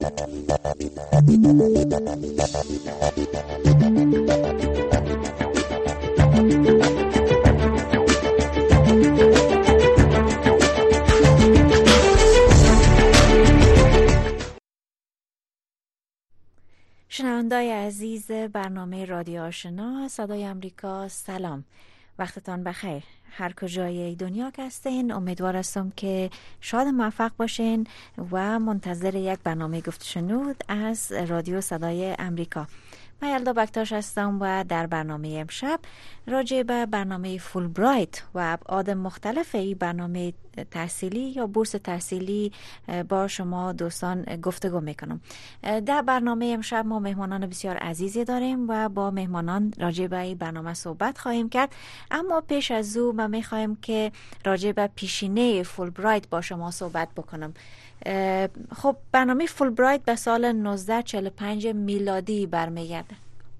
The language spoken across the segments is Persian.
شنونده‌های عزیز برنامه رادیو آشنا صدای امریکا، سلام، وقتتان بخیر. هر کجای دنیا که هستین امیدوار هستم که شاد موفق باشین و منتظر یک برنامه گفت و شنود از رادیو صدای امریکا. من یلدا بکتاش هستم و در برنامه امشب راجع به برنامه فولبرایت و ابعاد مختلف این برنامه تحصیلی یا بورس تحصیلی با شما دوستان گفتگو میکنم. در برنامه امشب ما مهمانان بسیار عزیزی داریم و با مهمانان راجع به این برنامه صحبت خواهیم کرد، اما پیش از او ما میخوایم که راجع به پیشینه فولبرایت با شما صحبت بکنم. خب برنامه فولبرایت به سال 1945 میلادی برمیگرده.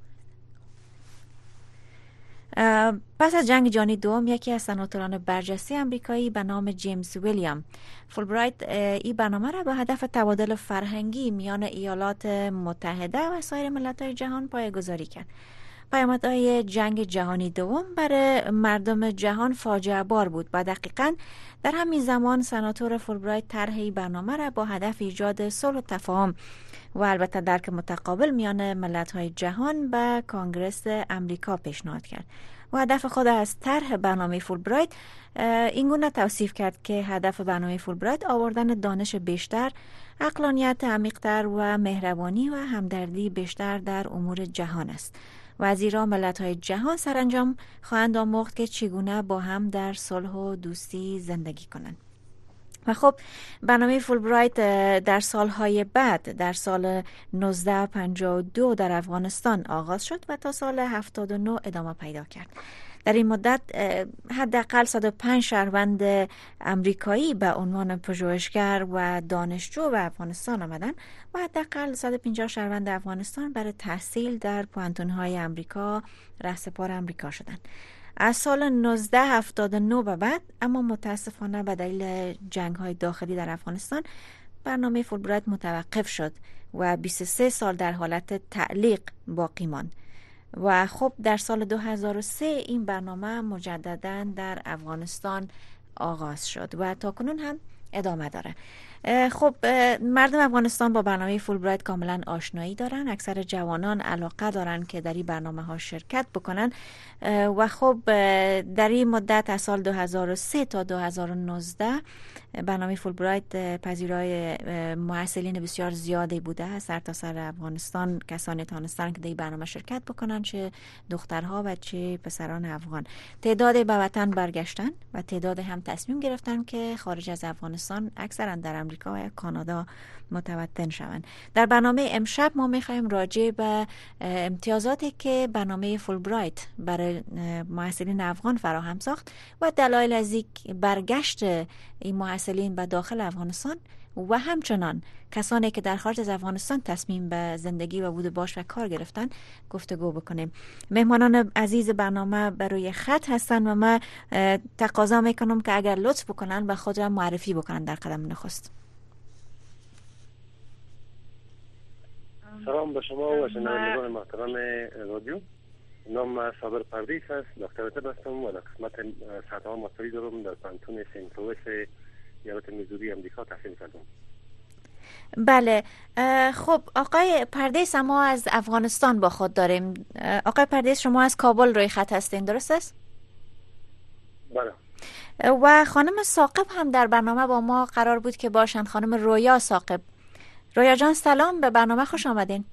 پس از جنگ جهانی دوم یکی از سناتوران برجسته آمریکایی به نام جیمز ویلیام فولبرایت این برنامه را به هدف تبادل فرهنگی میان ایالات متحده و سایر ملت‌های جهان پایه‌گذاری کرد. پیامدهای جنگ جهانی دوم برای مردم جهان فاجعه بار بود و دقیقاً در همین زمان سناتور فولبرایت طرح برنامه را با هدف ایجاد صلح و تفاهم و البته درک متقابل میان ملت‌های جهان به کنگره امریکا پیشنهاد کرد و هدف خود از طرح برنامه فولبرایت اینگونه توصیف کرد که هدف برنامه فولبرایت آوردن دانش بیشتر، عقلانیت عمیق‌تر و مهربانی و همدردی بیشتر در امور جهان است و از ایران ملت‌های جهان سرانجام خواهند آموخت که چگونه با هم در صلح و دوستی زندگی کنند. و خب برنامه فولبرایت در سالهای بعد در سال 1952 در افغانستان آغاز شد و تا سال 79 ادامه پیدا کرد. در این مدت حداقل 105 شهروند امریکایی به عنوان پژوهشگر و دانشجو به افغانستان آمدند و حداقل 150 شهروند افغانستان برای تحصیل در پوهنتون‌های امریکا رهسپار امریکا شدند. از سال 1979 به بعد اما متاسفانه به دلیل جنگ‌های داخلی در افغانستان برنامه فولبرایت متوقف شد و 23 سال در حالت تعلیق باقی ماند. و خب در سال 2003 این برنامه مجدداً در افغانستان آغاز شد و تاکنون هم ادامه داره. خب مردم افغانستان با برنامه فولبرایت کاملا آشنایی دارن، اکثر جوانان علاقه دارن که در این برنامه ها شرکت بکنن و خب در این مدت از سال 2003 تا 2019 برنامه فولبرایت پذیرای محصلین بسیار زیادی بوده است. سرتاسر افغانستان کسانی تانستن که در این برنامه شرکت بکنن، چه دخترها و چه پسران افغان. تعداد به وطن برگشتن و تعداد هم تصمیم گرفتن که خارج از افغانستان اکثرا در امریکا و کانادا متوطن شوند. در برنامه امشب ما می‌خوایم راجع به امتیازاتی که برنامه فولبرایت برای محصلین افغان فراهم ساخت و دلایل از برگشت این محصلین به داخل افغانستان و همچنان کسانی که در خارج از افغانستان تصمیم به زندگی و بود باش و کار گرفتن گفتگو بکنیم. مهمانان عزیز برنامه بروی خط هستن و من تقاضا میکنم که اگر لطف بکنن و خود را معرفی بکنن در قدم نخست. سلام به شما و شنوندگان محترم رادیو. نام صابر پردیس است، دکتر طب هستم و در قسمت سرطان ماستری دارم در پانتون سنت لوئیس ایالت میزوری امریکا تحصیل کردم. بله، خب آقای پردیس ما از افغانستان با خود داریم. آقای پردیس شما از کابل روی خط هستین، درست است؟ بله. و خانم ثاقب هم در برنامه با ما قرار بود که باشن، خانم رویا ثاقب. رویا جان سلام، به برنامه خوش آمدین.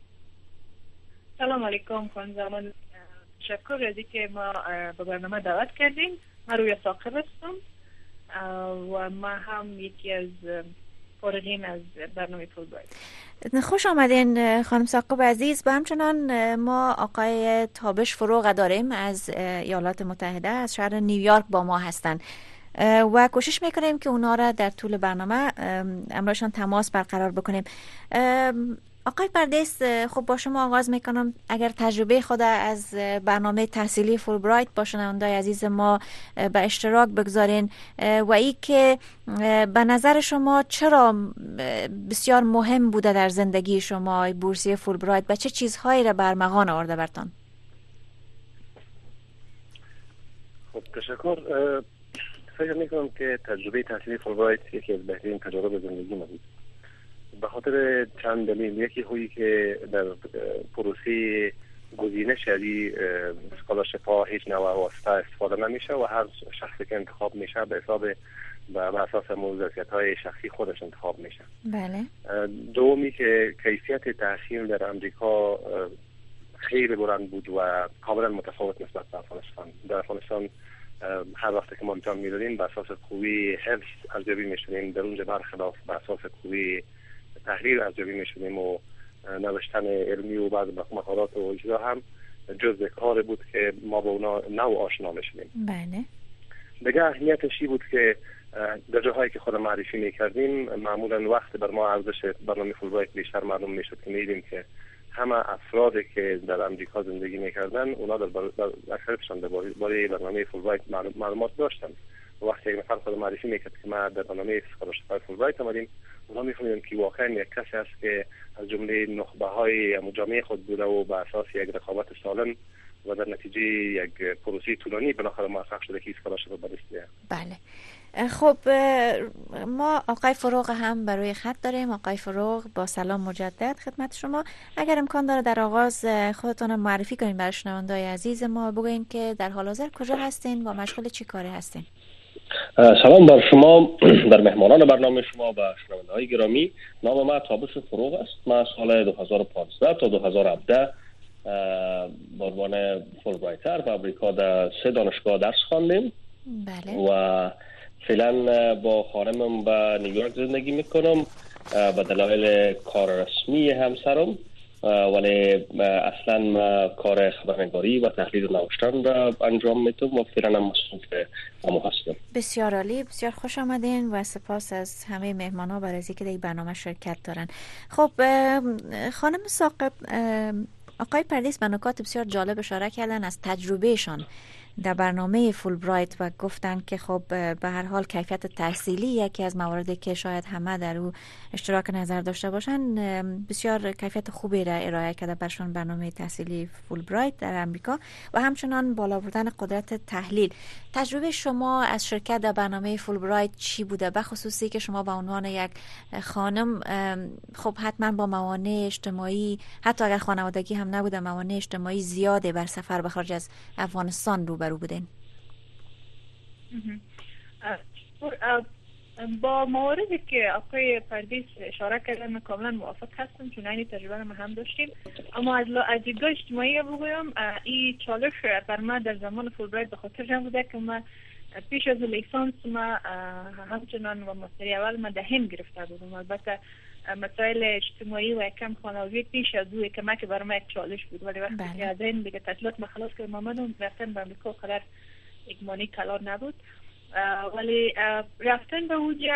سلام علیکم خانم زمان، تشکر از اینکه ما به برنامه دعوت کردیم. من رویا ثاقب هستم و ما هم یکی از فارغین از برنامه فولبرایت. خوش آمدین خانم ثاقب عزیز. و همچنان ما آقای تابش فروغ داریم از ایالات متحده، از شهر نیویورک با ما هستن و کوشش میکنیم که اونا را در طول برنامه امروزشان تماس برقرار بکنیم. آقای پردیس، خب با شما آغاز میکنم. اگر تجربه خود از برنامه تحصیلی فولبرایت با شنوندای عزیز ما به اشتراک بگذارین و ای که به نظر شما چرا بسیار مهم بوده در زندگی شما بورسیه فولبرایت و چه چیزهایی را برمغان آورده برتان؟ خب تشکر. فکر میکنم که تجربه تحصیلی فولبرایت یکی از بهترین تجارب زندگی ما بود، به خاطر چند دلیل. یکی هایی که در پروسه گزینش یعنی اسکالرشپ ها هیچ نوع واسطه استفاده نمیشه و هر شخصی که انتخاب میشه به حساب به اساس موظفیت های شخصی خودش انتخاب میشه. بله. دومی که کیفیت تحصیل در امریکا خیلی بلند بود و کاملا متفاوت نسبت به افغانستان. در افغانستان هر وقت که ما امتحان میدادیم به اساس قوی حفظ ارزیابی میشدیم، در اونجا برخلاف به اساس قوی تحریر ارزیابی میشدیم و نوشتن علمی و بعض مقالات و اجرا هم جزء کار بود که ما با اونا نو آشنا میشدیم. بله. دیگه اهمیتش بود که در جاهایی که خود معرفی میکردیم معمولا وقت بر ما ارزش برنامه فولبرایت بیشتر معلوم میشد که میدیدیم که همه افرادی که در امریکا زندگی میکردن اونا در اکثرشان درباره برنامه فولبرایت معلومات داشتن. وقتی یک نفر خود معرفی میکرد که ما در برنامه اسکالرشپ فولبرایت آمدیم، اونا میفهمیدن که واقعا یک کسی است که از جمله نخبه های جامعه خود بوده و به اساس یک رقابت سالم و در نتیجه یک پروسه طولانی بالاخره موفق شده که اسکالرشپ برسه. بله. خب ما آقای فروغ هم برای خط داریم. آقای فروغ، با سلام مجدد خدمت شما. اگر امکان داره در آغاز خودتون معرفی کنین برای شنوندای عزیز ما، بگوین که در حال حاضر کجا هستین و مشغول چی کاری هستین؟ سلام بر شما، بر مهمانان برنامه شما و شنونده‌های گرامی. نام من تابش فروغ است. من سال 2015 تا 2017 به عنوان فولبرایتر به امریکا در 3 دانشگاه درس خواندم. بله. و فعلا با خانمم به نیویورک زندگی میکنم به دلایل کار رسمی همسرم، ولی اصلا کار خبرنگاری و تحلیل و نوشتن را انجام میدم و فعلا مسئول همو هستم. بسیار عالی، بسیار خوش آمدین و سپاس از همه مهمان‌ها برای اینکه در این برنامه شرکت دارن. خب خانم ثاقب، آقای پردیس به نکات بسیار جالب اشاره کردن از تجربهشان در برنامه فولبرایت و گفتن که خب به هر حال کیفیت تحصیلی یکی از مواردی که شاید همه در او اشتراک نظر داشته باشن، بسیار کیفیت خوبی را ارائه کرده برشان برنامه تحصیلی فولبرایت در امریکا و همچنان بالا بردن قدرت تحلیل. تجربه شما از شرکت در برنامه فولبرایت چی بوده؟ به خصوصی که شما به عنوان یک خانم خب حتما با موانع اجتماعی، حتی اگر خانوادگی هم نبوده، موانع اجتماعی زیاده بر سفر به خارج از افغانستان روبرو بودین. با مواردی که آقای پردیس اشاره کردن کاملا موافق هستم، چون این تجربه ما هم داشتیم. اما از دیدگاه اجتماعی بگویم، این چالش بر من در زمان فولبرایت به خاطر جمع بوده که ما پیش از لیسانس ما همچنان و مستری اول ما دهم گرفته بودم. البته مسائل اجتماعی و کم خانوادگی پیش از او که ما که برای ما یک چالش بود، ولی وقتی که از این دیگه تحصیلات ما خلاص کردم آمدم، رفتن به امریکا قدر یک مانی کلان نبود. ولی رفتن به اونجا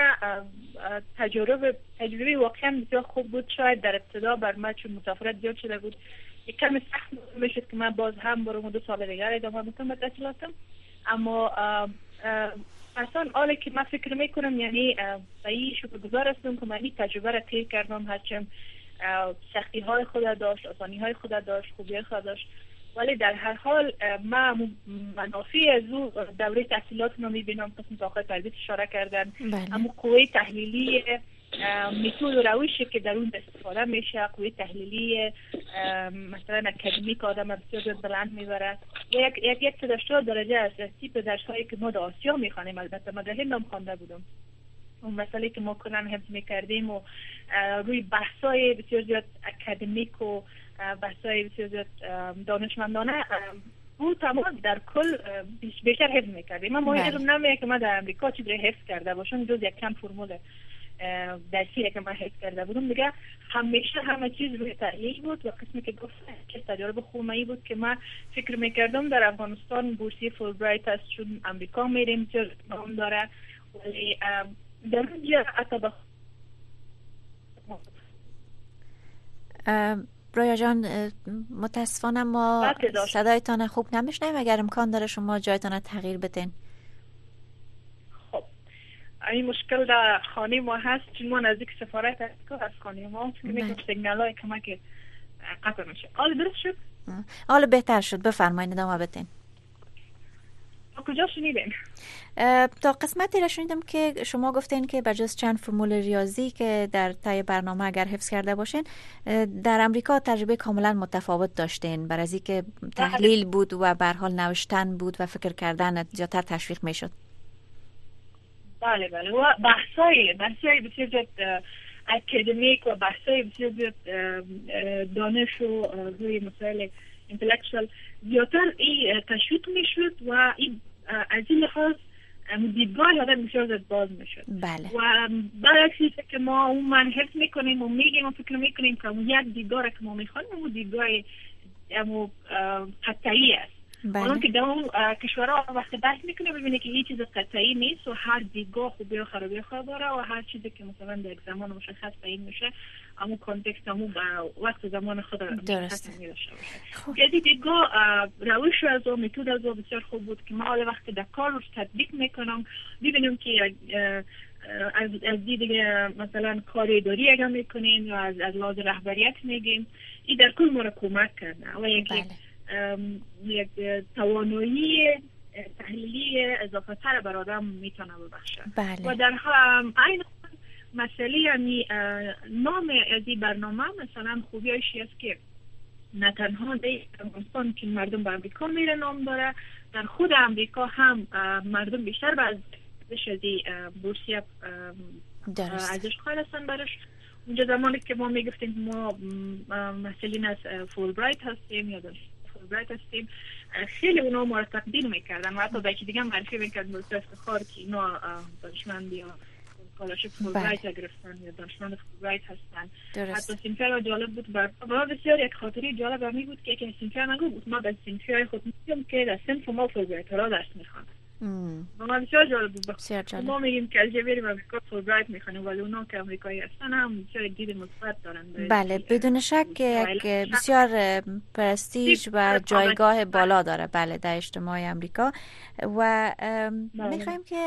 تجربه واقعا بسیار خوب بود. شاید در ابتدا بر من چون مسافرت زیاد شده بود یک کمی سخت میشد که من باز هم برام 2 سال دیگر ادامه بدم به تحصیلاتم. اما اصلا حالی که من فکر میکنم یعنی به این شکرگزار هستم که من این تجربه را طی کردم، هرچند سختی های خود داشت، آسانی های خود داشت، خوبی خود داشت، ولی در هر حال من منافع از او دوره تحصیلات رو میبینم. قسم که آقای پردیس اشاره کردن، اما قوه تحلیلی میتود و روشی که در اون استفاده میشه، قوه تحلیلی مثلا اکادمیک آدم بسیار بلند میبره. یک 180 درجه از تیپ درس هایی که ما در آسیا میخوانیم. البته ما در هند هم خوانده بودم. اون مسئله که ما کنن حفظ میکردیم و روی بحثای بسیار زیاد اکادمیک و بحثای بسیار زیاد دانشمندانه بود، تمام در کل بیشتر حفظ میکردیم. من مهم نمیه که من در امریکا چیزی حفظ کرده باشم جز یک کم فرمول درسی که من حفظ کرده بودم. دیگه همیشه همه چیز روی تحلیل بود و قسمی که گفتم که تجربه خوبی بود که من فکر میکردم در افغانستان بورسیه فولبرایت است چون امریکا میریم چون نام داره، ولی در اونجا حتی رویا جان متاسفانه ما صدایتان خوب نمیشنیم، اگر امکان داره شما جایتان تغییر بدین. خب این مشکل در خانه ما هست، چون ما نزدیک سفارت هست از خانه ما که میگم سیگنال های کمک قطع میشه. حالا درست شد؟ حالا بهتر شد، بفرمایید ادامه بدین. کجا شنیدین؟ تا قسمتی را شنیدم که شما گفتین که بجز چند فرمول ریاضی که در طی برنامه اگر حفظ کرده باشین، در امریکا تجربه کاملا متفاوت داشتین، برای از اینکه تحلیل بود و به هر حال نوشتن بود و فکر کردن زیادتر تشویق میشد. بله و بحثای بسیار زیاد اکادمیک و بحثای بسیار زیاد دانش و روی مسائل اینتלקچوال زیادتر تشویق میشد و از این لحاظ دیدگاه آدم بسیار زیاد باز میشد. بله. و برعکس که ما اون من حفظ میکنیم و میگیم و فکر میکنیم که اون یک دیدگاه که ما میخوایم اون دیدگاه قطعی است. اون که در اون کشورها وقتی بحث میکنه ببینه که هیچ چیز قطعی نیست و هر دیدگاه خوبی و خرابی خود داره و هر چیزی که مثلا در یک زمان مشخص تعیین میشه اما کانتکست همون وقت زمان خود مشخص نمیشه. که دیدگاه روش از و متد از و بسیار خوب بود که ما حالا وقتی در کار رو تطبیق میکنم ببینیم که از دید مثلا کار اداری اگر میکنیم یا از لحاظ رهبریت میگیم این در کل ما را کمک کرده و اینکه یک توانایی تحلیلی اضافه تر بر آدم میتونه ببخشه. و در این مسئله نام از این برنامه مثلا خوبیش است که نه تنها در افغانستان که مردم به امریکا میره نام داره، در خود امریکا هم مردم بیشتر به ارزش از این بورسیه ارزش قائل هستن برش. اونجا زمانی که ما میگفتیم ما مسئولین از فولبرایت هستیم یا فولبرایت هستیم، خیلی اونا ما را تقدیم میکردن و حتی به یکی دیگه معرفی میکردن به افتخار که اینا دانشمند یا کالاشپ فولبرایت گرفتن یا دانشمند فولبرایت هستن. حتی سینفر جالب بود برای بسیار یک خاطری جالب همی بود که یکی سینفر نگو بود ما به سینفر خود میگم که در سنف ما فولبرایت ها درس میخوان و ما بسیار جالب بود. ما میگیم که از بریم امریکا فولبرایت میخوانیم ولی اونا که امریکایی هستن هم بسیار دید مثبت دارن. بله بدون شک یک بسیار پرستیژ و جایگاه بالا داره بله در اجتماع امریکا. و میخوایم که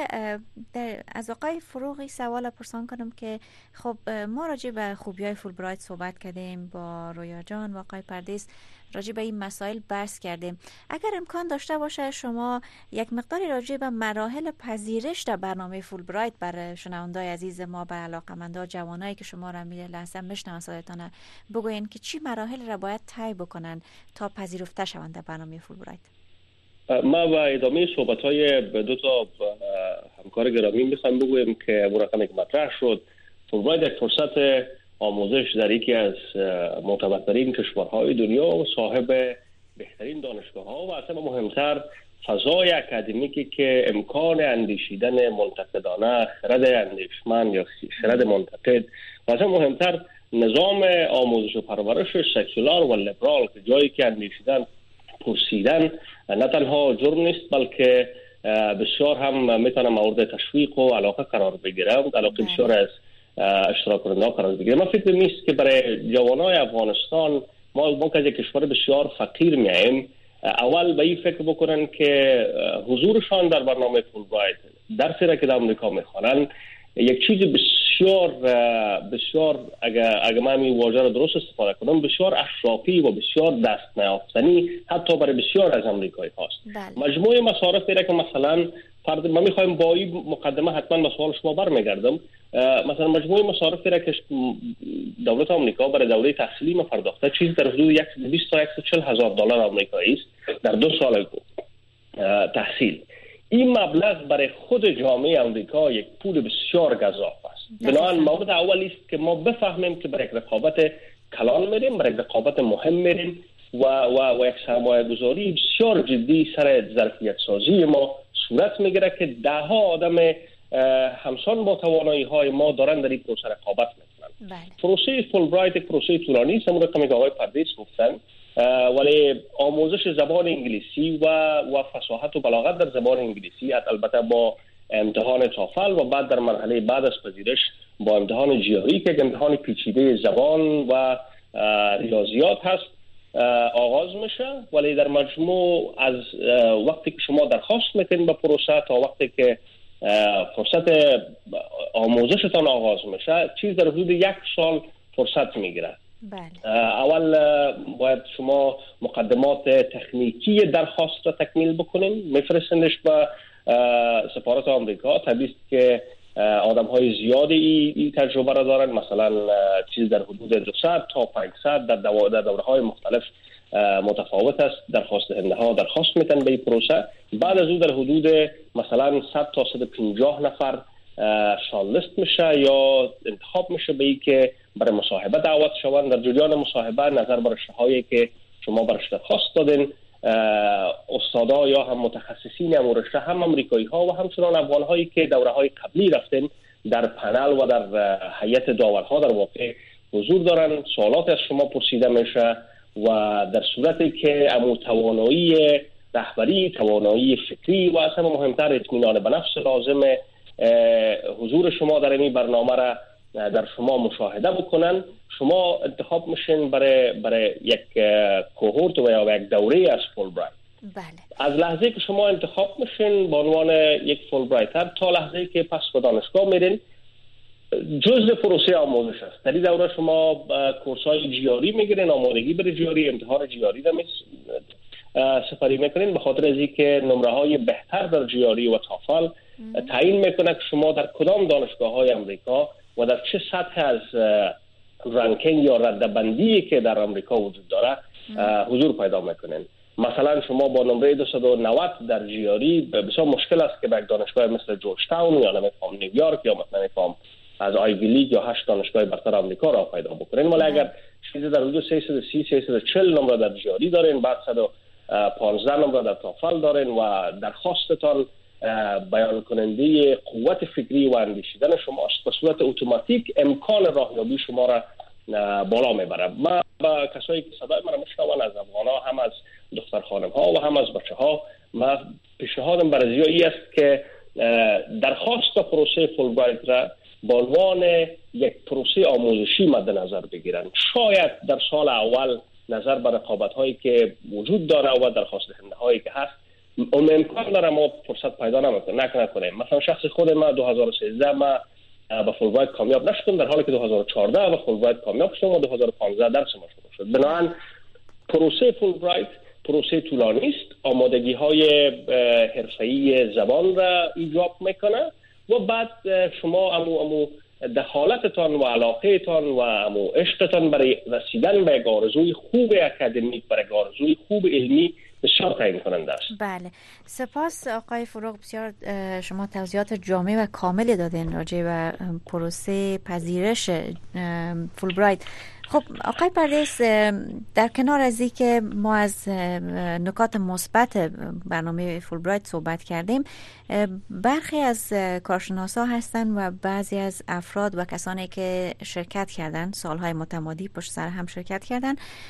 از آقای فروغی سوال پرسان کنم که خب ما راجع به خوبی‌های فولبرایت صحبت کردیم، با رویا جان و آقای پردیس راجع به این مسائل بحث کردیم. اگر امکان داشته باشه شما یک مقداری راجع به مراحل پذیرش در برنامه فولبرایت برای شنونده‌های عزیز ما، به علاقه‌مندان جوانایی که شما را لحظه میشنون صدایتان بگوین که چی مراحل را باید طی بکنن تا پذیرفته شوند در برنامه فولبرایت. ما و ادامه صحبت‌های دو تا همکار گرامی می‌خوام بگویم که اون رقمی که مطرح شد فولبرایت یک فرصت آموزش در یکی از معتبرترین کشورهای دنیا و صاحب بهترین دانشگاه‌ها و اصلا مهمتر فضای اکادمیکی که امکان اندیشیدن منتقدانه، خرد اندیشمند یا خرد منتقد و اصلا مهمتر نظام آموزش و پرورش سکولار و لیبرال که جایی که اندیشیدن پرسیدن نه تنها جرم نیست بلکه بسیار هم میتونه مورد تشویق و علاقه قرار بگیره و علاقه بسیار از اشتراک کننده قرار بگیره. من فکر نیست که برای جوانای افغانستان ما که یک کشور بسیار فقیر میایم اول به این فکر بکنن که حضورشان در برنامه فولبرایت درسی را که در امریکا میخوانن یک چیز بسیار اگه من این واژه را درست استفاده کنم بسیار اشرافی و بسیار دست نیافتنی حتی برای بسیار از امریکایی هاست. مجموعه مصارف را که مثلا ما میخوایم با این مقدمه حتما به سوال شما برمیگردم، مثلا مجموعه مصارف را که دولت آمریکا برای دوره تحصیلی ما پرداخته چیز در حدود 120 تا 140 هزار دلار آمریکایی است در 2 سال تحصیل. این مبلغ برای خود جامعه آمریکا یک پول بسیار گزاف است. بنابراین مورد اولی است که ما بفهمیم که برای یک رقابت کلان میریم، برای یک رقابت مهم میریم و یک سرمایه گذاری بسیار جدی سر ظرفیت سازی ما صورت میگیره که ده ها آدم همسان با توانایی های ما دارن در این پروسه رقابت میکنن. پروسه فولبرایت یک پروسه طولانی است، همون رقمی که آقای پردیس گفتن، ولی آموزش زبان انگلیسی و فصاحت و بلاغت در زبان انگلیسی البته با امتحان توفل و بعد در مرحله بعد از پذیرش با امتحان جیاری که امتحان پیچیده زبان و ریاضیات هست آغاز میشه، ولی در مجموع از وقتی که شما درخواست میکنید به پروسه تا وقتی که فرصت آموزشتان آغاز میشه چیز در حدود 1 سال فرصت میگیره. بله. اول باید شما مقدمات تکنیکی درخواست را تکمیل بکنین، میفرستنش به سفارت آمریکا. طبیعی است که آدم های زیادی این تجربه را دارن، مثلا چیز در حدود 200 تا 500 در دوره های مختلف متفاوت است. درخواست دهنده ها درخواست میتن به این پروسه. بعد از او در حدود مثلا 100 تا 150 نفر شارتلیست میشه یا انتخاب میشه به این که برای مصاحبه دعوت شوند. در جریان مصاحبه نظر بر رشته‌هایی که شما برش درخواست دادین، استادا یا هم متخصصین امور رشته، هم امریکایی ها و همچنان افغان هایی که دوره های قبلی رفتن، در پنل و در هیئت داورها در واقع حضور دارن. سوالات از شما پرسیده میشه و در صورتی که امو توانایی رهبری، توانایی فکری و اصلا مهمتر اطمینان به نفس لازم حضور شما در این برنامه را در شما مشاهده بکنن، شما انتخاب میشین برای یک کوهورت و یا یک دوره از فولبرایت. بله. از لحظه که شما انتخاب میشین به عنوان یک فولبرایتر تا لحظه که پس به دانشگاه میرین، جزء پروسه آموزش است. در این دوره شما کورس‌های جیاری میگیرین، آمادگی برای جیاری، امتحان جیاری را سپری میکنین، به خاطر از اینکه نمره‌های بهتر در جیاری و تافل تعیین میکنه که شما در کدام دانشگاه‌های امریکا و در چه سطح از رنکینگ یا رده‌بندی که در امریکا وجود داره حضور پیدا میکنین. مثلا شما با نمره 290 در جیاری بسیار مشکل است که به یک دانشگاه مثل جورج تاون یا نمیفهم نیویورک یا مثلا نمیفهم از آیوی لیگ یا 8 دانشگاه برتر آمریکا را پیدا بکنین. ولی اگر چیزی در حدود 330 340 نمره در جیاری دارین، بعد 115 نمره در تافل دارین و درخواستتان بیان کننده قوت فکری و اندیشیدن شما است، به صورت اتوماتیک امکان راهیابی شما را بالا میبره. ما با کسایی که صدای من میشنون از افغان‌ها، هم از دختر خانم‌ها و هم از بچه‌ها، ما پیشنهادم برای ای است که درخواست پروسه فولبرایت را به عنوان یک پروسه آموزشی مد نظر بگیرن. شاید در سال اول نظر بر رقابت‌هایی که وجود داره و درخواست دهنده‌هایی که هست امکان داره ما فرصت پیدا نکنیم. مثلا شخص خود ما 2013 ما با فولبرایت کامیاب نشدم، در حالی که 2014 با فولبرایت کامیاب شدم و 2015 درس ما شروع شد. بنابراین پروسه فولبرایت پروسه طولانی است، آمادگی‌های حرفه‌ای زبان را ایجاب میکنه و بعد شما امو دخالتتان و علاقهتان و امو عشقتان برای رسیدن به یک آرزوی خوب اکادمیک، برای آرزوی خوب علمی بسیار تعیین کننده است. بله، سپاس آقای فروغ، بسیار شما توضیحات جامع و کامل دادین راجع به پروسه پذیرش فولبرایت. خب آقای پردیس، در کنار از این که ما از نکات مثبت برنامه فولبرایت صحبت کردیم، برخی از کارشناسا هستن و بعضی از افراد و کسانی که شرکت کردن، سالهای متمادی پشت سر هم شرکت کردن،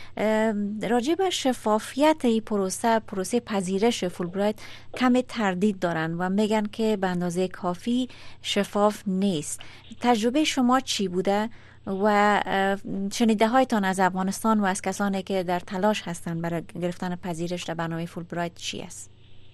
راجع به شفافیت این پروسه پذیرش فولبرایت کم تردید دارن و میگن که به اندازه کافی شفاف نیست. تجربه شما چی بوده و شنیده هایتان از افغانستان و از کسانی که در تلاش هستند برای گرفتن پذیرش در برنامه فولبرایت چی است؟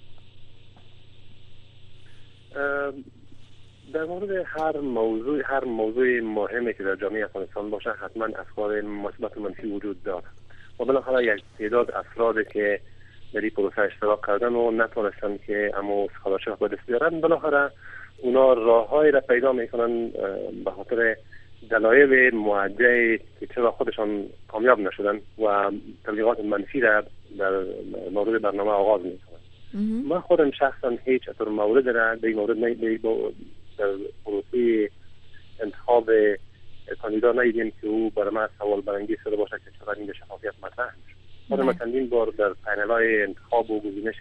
در مورد هر موضوع مهمی که در جامعه افغانستان باشه حتما افکار مثبت و منفی وجود داره و بالاخره یک تعداد افرادی که در این پروسه اشتراک کردن و نتونستن که اما اسکالرشیپ به دست بیارن، بالاخره اونا راههایی را پیدا میکنن به خاطر دلایل معدی که چرا خودشان کامیاب نشدن و تبلیغات منفی را در مورد برنامه آغاز میکنن. من خودم شخصا هیچ اطور مورد را در این مورد در پروسه انتخاب کاندیدا ندیدیم که او برای من سوال برانگیز شده باشه که چرا این به شفافیت مطرح میشه. خودم چندین بار در پنل‌های انتخاب و گزینش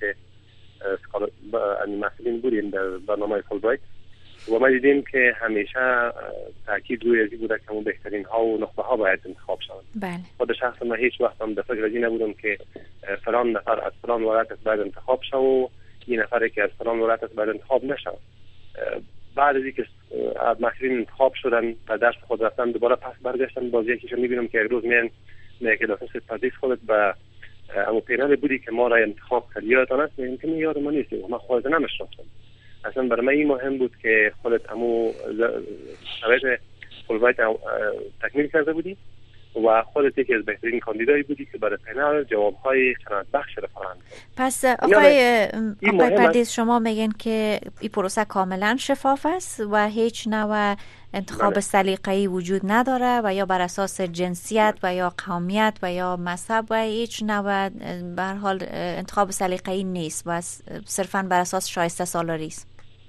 مسئولین بودیم در برنامه فولبرایت و ما دیدیم که همیشه تاکید روی ازی بوده که اون بهترین ها و نخبه ها باید انتخاب شوند. بله. خود شخص من هیچ وقت هم در فکر ازی نبودم که فلان نفر از فلان ولایت باید انتخاب شد و این نفری که از فلان ولایت باید انتخاب نشد. بعد از اینکه مسئولین انتخاب شدن و درس خود رفتن دوباره پس برگشتن باز یکیشون میبینم که یک روز میان میگه دکتر پردیس خودت به اما پینل بودی که ما را انتخاب کرد یادتان است؟ میگم یاد ما نیست، ما خودت نمیشناختم. اصلا برای من این مهم بود که خودت همو شرایط فولبرایت تکمیل کرده بودی و خودت یکی از بهترین کاندیدایی بودی که برای پنل جوابهای قناعت بخش را فراهم کنی. پس آقای پردیس شما میگن که این پروسه کاملا شفاف است و هیچ نوع انتخاب سلیقه‌ای وجود نداره و یا بر اساس جنسیت و یا قومیت و یا مذهب و هیچ نوع به هر حال انتخاب سلیقه‌ای نیست و صرفاً بر اساس شایسته سالاری است.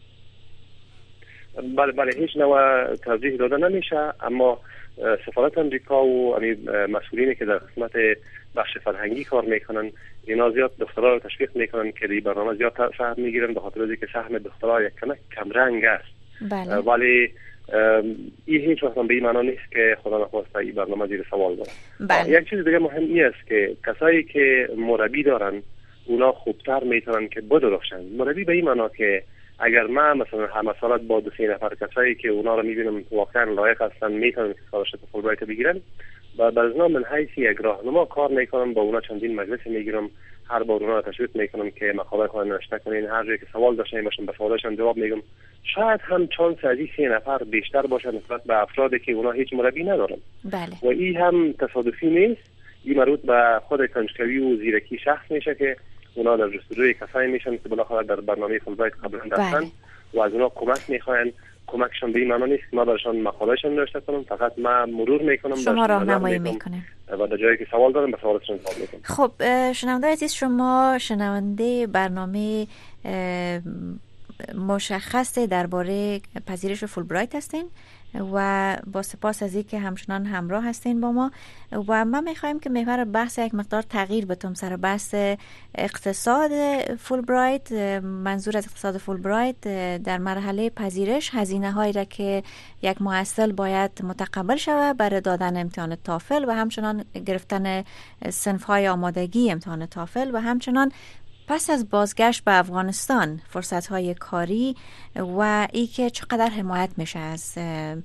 بله هیچ نوع ترجیح داده نمیشه، اما سفارت امریکا و مسئولینی که در قسمت بخش فرهنگی کار میکنن اینا زیاد دخترها رو تشویق میکنن که این برنامه زیاد سهم میگیرن، به خاطر اینکه سهم دخترها یک کم رنگ است. بله. ولی این هیچ وقت به این معنا نیست که خدا نخواسته این برنامه زیر سوال بره. بله. یک چیز دیگه مهم این است که کسایی که مربی دارن اونا خوبتر میتونن که بدرخشن. مربی به این معنا که اگر من مثلا همه سالت با 2-3 نفر کسایی که اونا رو میبینم واقعا لایق هستن میتونن که سکالرشیپ فولبرایت بگیرن و از من حیث یک راهنما کار میکنم، با اونا چندین مجلس میگیرم، هر بار اونا رو تشویق میکنم که مقاله خود نوشته کنین، هر جایی که سوال داشته باشن به سوالاشون جواب میگم. شاید هم چانس از این 3 نفر بیشتر باشه نسبت به افرادی که اونا هیچ مربی ندارن. بله. و این هم تصادفی نیست، این مربوط به خود کنجکاوی و زیرکی شخص میشه که اونا در جستجوی کسایی میشن که بالاخره در برنامه فولبرایت قبلا داشتن و از اونا کمک میخواین. کمکشون به این معنا نیست که ما برشان مقالهشون نوشته کنم، فقط من مرور میکنم، شما راهنمایی میکنه و در جایی که سوال دارم به سوالتون جواب میدم. خب شنونده عزیز، شما شنونده برنامه مشخص درباره پذیرش فولبرایت هستین و با سپاس از اینکه همچنان همراه هستین با ما و ما میخوایم که محور بحث یک مقدار تغییر بتم سر بحث اقتصاد فولبرایت. منظور از اقتصاد فولبرایت در مرحله پذیرش هزینه هایی را که یک محصل باید متقبل شود برای دادن امتحان تافل و همچنان گرفتن صنف های آمادگی امتحان تافل و همچنان پس از بازگشت به افغانستان فرصت‌های کاری و ای که چقدر حمایت میشه از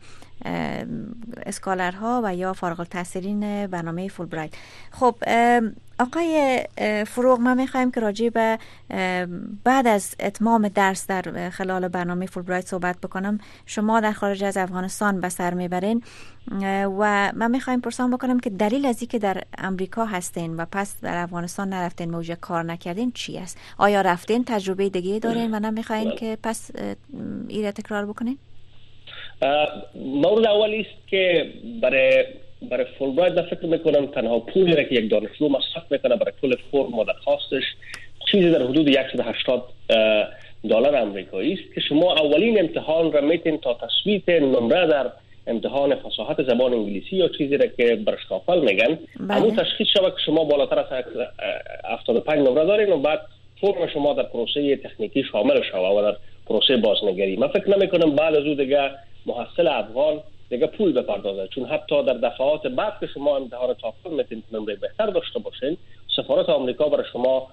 اسکالرها و یا فارغ التحصیلین برنامه فولبرایت. خب آقای فروغ، ما میخوایم که راجع به بعد از اتمام درس در خلال برنامه فولبرایت صحبت بکنم. شما در خارج از افغانستان به سر میبرین و من میخوایم پرسان بکنم که دلیل از این که در امریکا هستین و پس در افغانستان نرفتین، موجه کار نکردین چی است؟ آیا رفتین تجربه دیگه دارین و نمیخواین که پس ایره تکرار بکنین؟ مورد اولی است که برای فولبرایت فکر میکنم تنها پولی را که یک دانشجو مصرف میکنه برای کل فرم و درخواستش چیزی در حدود $180 آمریکایی است که شما اولین امتحان را میتین تا تصویت نمره در امتحان فصاحت زبان انگلیسی یا چیزی را که برش تافل میگن همون تشخیص شود که شما بالاتر از 75 نمره دارین و بعد فرم شما در پروسه تکنیکی شامل شود و در پروسه بازنگری. من فکر نمیکنم بعد از او دیگه محصل افغان دیگه پول بپردازه، چون حتی در دفعات بعد که شما امتحان تافل میتونید نمره بهتر داشته باشین، سفارت آمریکا برای شما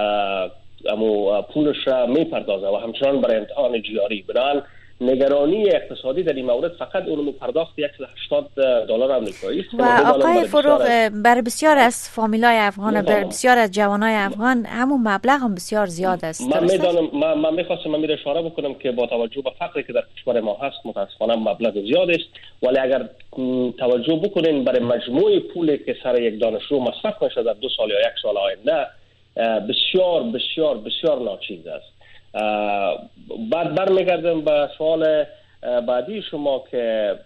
پولش را میپردازه و همچنان برای امتحان جیاری. بنابراین نگرانی اقتصادی در این مورد فقط اون پرداخت $180 آمریکایی است. و آقای فروغ، برای بسیار از فامیلای افغان، برای بسیار از جوانای افغان همون مبلغ هم بسیار زیاد است. من میدانم، من میخواستم اشاره بکنم که با توجه به فقری که در کشور ما هست متاسفانه مبلغ زیاد است، ولی اگر توجه بکنین برای مجموع پولی که سر یک دانشجو مصرف میشه در 2 سال یا 1 سال آینده بسیار بسیار بسیار ناچیز است. بعد برمیگردم به سوال بعدی شما که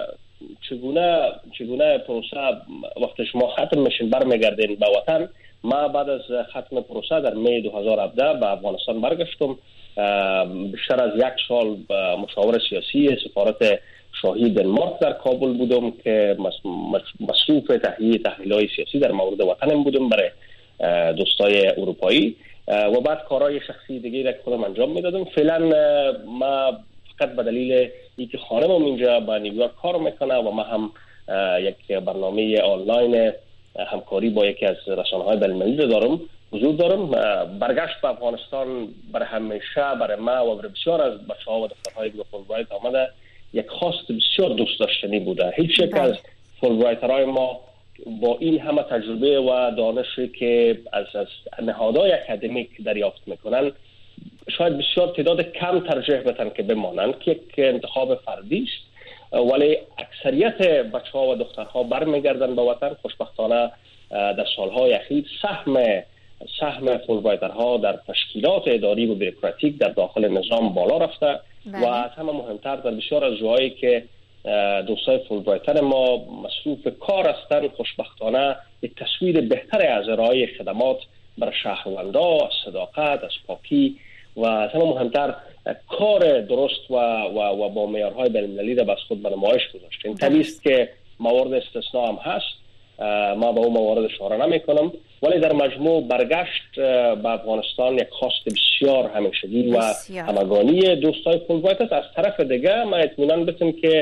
چگونه پروسه وقتی شما ختم میشین برمیگردین به وطن. ما بعد از ختم پروسه در می 2017 به افغانستان برگشتم. بیشتر از 1 سال مشاور سیاسی سفارت شاهی دنمارک در کابل بودم که مصروف تهیه تحلیل‌های سیاسی در مورد وطنم بودم برای دوستای اروپایی و بعد کارهای شخصی دیگه را خودم انجام میدادم. فعلا ما فقط به دلیل اینکه خانمم اینجا با نیویورک کار میکنه و ما هم یک برنامه آنلاین همکاری با یکی از رسانه‌های بین‌المللی حضور دارم. برگشت به افغانستان برای همیشه برای ما و برای بسیار از بچه‌ها و دخترهای فولبرایت آمده یک خواست بسیار دوست داشتنی بوده. هیچ یک از فولبرایترهای ما با این همه تجربه و دانشی که از نهادهای اکادمیک دریافت میکنن شاید بسیار تعداد کم ترجیح بدن که بمانند که یک انتخاب فردی است، ولی اکثریت بچه‌ها و دخترها برمیگردن به وطن. خوشبختانه در سالهای اخیر سهم فولبرایترها در تشکیلات اداری و بروکراتیک در داخل نظام بالا رفته و از همه مهمتر در بسیار از جاهایی که دوستای فولبرایتر ما مصروف کار هستند، خوشبختانه یک تصویر بهتر از ارائه خدمات برای شهروندا، از صداقت، از پاکی و از همه مهمتر کار درست و با معیارهای بین‌المللی را بس خود به نمایش گذاشتیم. طبیعی است که موارد استثناء هم هست، ما به اون موارد اشاره نمی‌کنم، ولی در مجموع برگشت به افغانستان یک خواست بسیار همیشگی و همگانی دوستای فولبرایت. از طرف دیگه ما اطمینان بدیم که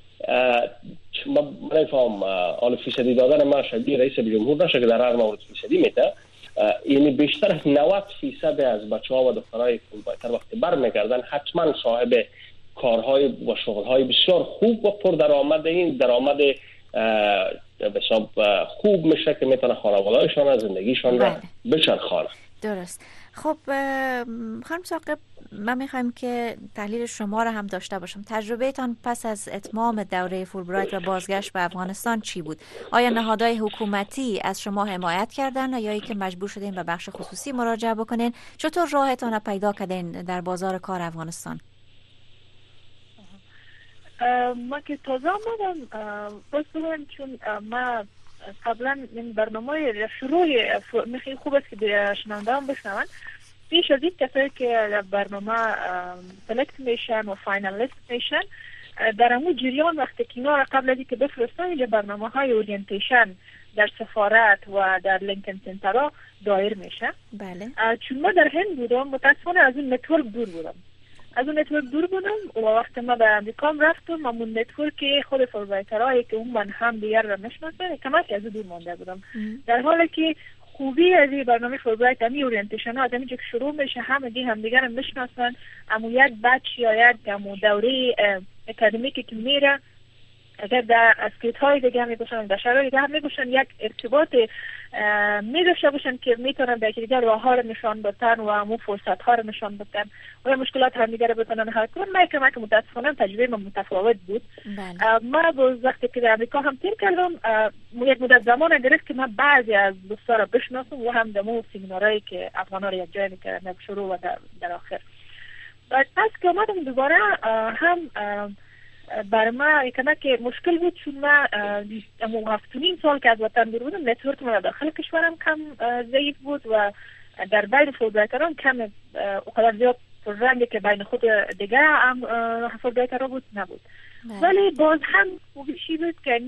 من نفهم آل فیصدی دادن ما شبیه رئیس جمهور نشه که در هر مورد فیصدی میده، یعنی بیشتر از 90% از بچه‌ها و دخترای فولبرایتر وقتی برمیگردن حتما صاحب کارهای و شغلهای بسیار خوب و پر درآمد، این درآمد حساب خوب میشه که میتونه خانواده‌شان از زندگیشان را بچرخانه. درست. خب خانم ثاقب، ما میخوایم که تحلیل شما را هم داشته باشم. تجربه تان پس از اتمام دوره فولبرایت و بازگشت به افغانستان چی بود؟ آیا نهادهای حکومتی از شما حمایت کردن یا ای که مجبور شدین به بخش خصوصی مراجعه بکنین؟ چطور راهتان را پیدا کردین در بازار کار افغانستان؟ ما که تازه آمدم بسیارم، چون ما قبلا این برنامه شروع خیلی خوب است که شنونده هم بشنون. پیش از این کسایی که برنامه سلکت میشن و فاینالیست میشن، در همون جریان وقتی که اینا را قبل از اینکه بفرستن اینجا برنامه های اورینتیشن در سفارت و در لینکن سنترها دایر میشه. بله. چون ما در هند بودم، متاسفانه از اون نتورک دور بودم و وقتی ما به امریکا رفتم، همون نتورک خود فولبرایترهایی که اون من هم دیگر را نشناسن کمک از دور مانده بودم. در حالی که خوبی از این برنامه فولبرایت همی اورینتیشن ها از همینجا که شروع میشه هم دیگر هم میشناسن، اما یک بچ یا یک دوره اکادمیکی که میره اگر در اسکیت های دیگه هم میگوشن، در شرایط دیگه هم میگوشن، یک ارتباط میداشته باشن که میتونن به یکی دیگر راه ها رو نشان بدن و همون فرصت ها رو نشان بدن و مشکلات هم دیگر رو بتونن حل کنن. من که متاسفانه تجربه من متفاوت بود. ما وقتی که در امریکا هم تیر کردم، یک مدت زمان گرفت که من بعضی از دوستا رو بشناسم و هم دمو سیمینارایی که افغانا رو یک جای میکردن شروع و در آخر. بعد پس که اومدم دوباره هم برای ما که مشکل بود، چون ما 7.5 سال که از وطن دور بودم، نتورک ما داخل کشورم کم ضعیف بود و در بین فولبرایتران کم اقدر زیاد پررنگی که بین خود دیگه هم فولبرایترها بود نبود. ولی باز هم خوبیشی بود که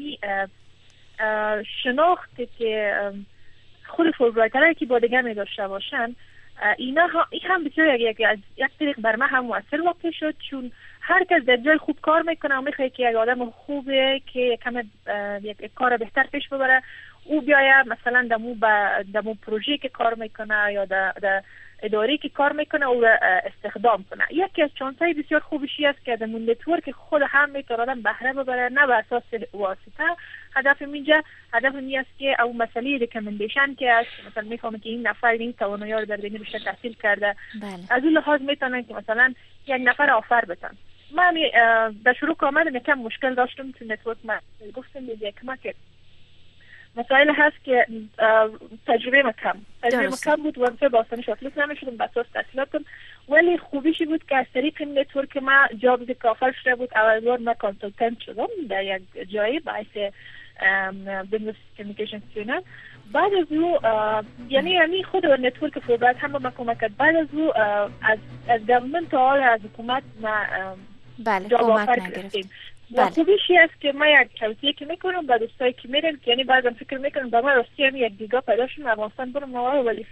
شناختی که خود فولبرایترهایی که با دیگه می داشته باشن، این هم بسیار یک طریق بر من هم مؤثر واقع شد، چون هر کس در جای خوب کار میکنه و میخواد که یک آدم خوبه که یک کار بهتر پیش ببره، او بیاید مثلا دمو پروژه که کار میکنه یا در اداری که کار میکنه او را استخدام کنه. یکی از چانس‌های بسیار خوبشی است که دمو نتورک خود هم میتونه آدم بهره ببره، نه بر اساس واسطه. هدف می است که او مسئله ریکامندیشن که است، مثلا میفهمه که این نفر این توانایی رو در دنیا بیشتر تحصیل کرده، از اون لحاظ میتونن که مثلا یک نفر آفر بدن. من در شروع که آمدم یکم مشکل داشتم تو نتورک. من گفتم یک که مسائل هست که تجربه ما کم بود و من با آسانی شاتلیست نمیشدم به اساس تحصیلاتم، ولی خوبیشی بود که از طریق نتورک ما جاب که آفر شده بود. اول بار من کانسلتنت شدم در یک جایی باعث بزنس کمیونیکیشن سیونر. بعد از او یعنی خود نتورک فولبرایت هم ما کمک کرد. بعد از او از گورنمنت تا از حکومت ما جاب آفر گرفتیم. و خوبیشی است که ما یک توصیه که میکنم به دوستایی که میرن، که یعنی بعضا فکر میکنم با ما راستی هم یک دیگه پیدا شدم افغانستان برم موارد ولی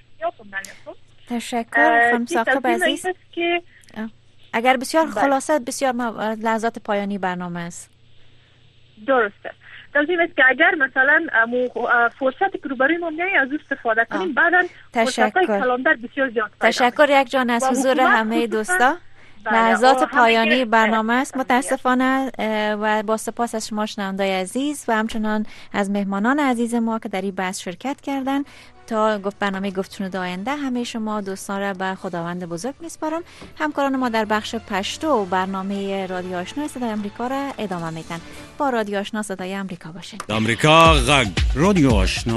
تشکر خانم ثاقب عزیز. اگر بسیار خلاصه بسیار لحظات پایانی برنامه است. درسته. توصیه است که اگر مثلا فرصت که روبروی ما میای از اون استفاده کنیم، بعدا فرصت‌های کلانتر بسیار زیاد. تشکر یک جان از حضور همه دوستا. لحظات پایانی برنامه است متاسفانه و با سپاس از شما شنوندای عزیز و همچنان از مهمانان عزیز ما که در این بحث شرکت کردن. تا برنامه گفتگوی آینده همه شما دوستان را به خداوند بزرگ میسپارم. همکاران ما در بخش پشتو برنامه رادیو آشنا صدای آمریکا را ادامه میدن. با رادیو آشنا صدای آمریکا باشین. آمریکا غږ رادیو آشنا